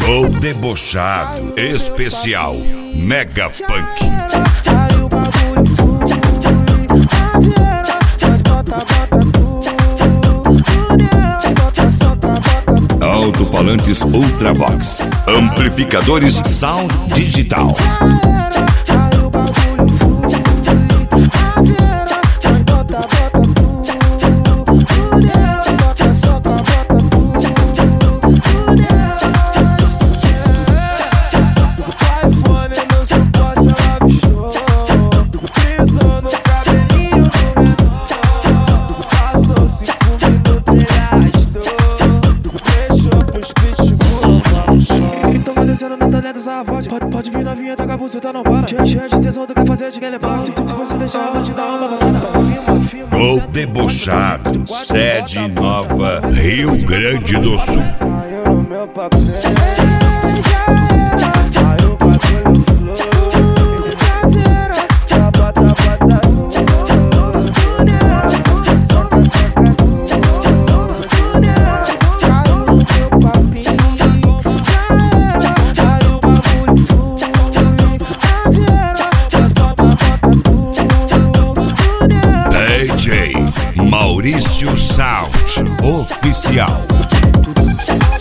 O Debochado Especial Mega Funk. Alto-falantes Ultravox, amplificadores Sound Digital. Não tá lendo essa voz. Pode vir novinha, tá com a buceta, não para. Cheia de tesão, tu quer fazer, te quer levar. Se você deixar, eu vou te dar uma balada. O Debochado, sede nova, Rio Grande do Sul. DJ Maurício Sound Oficial.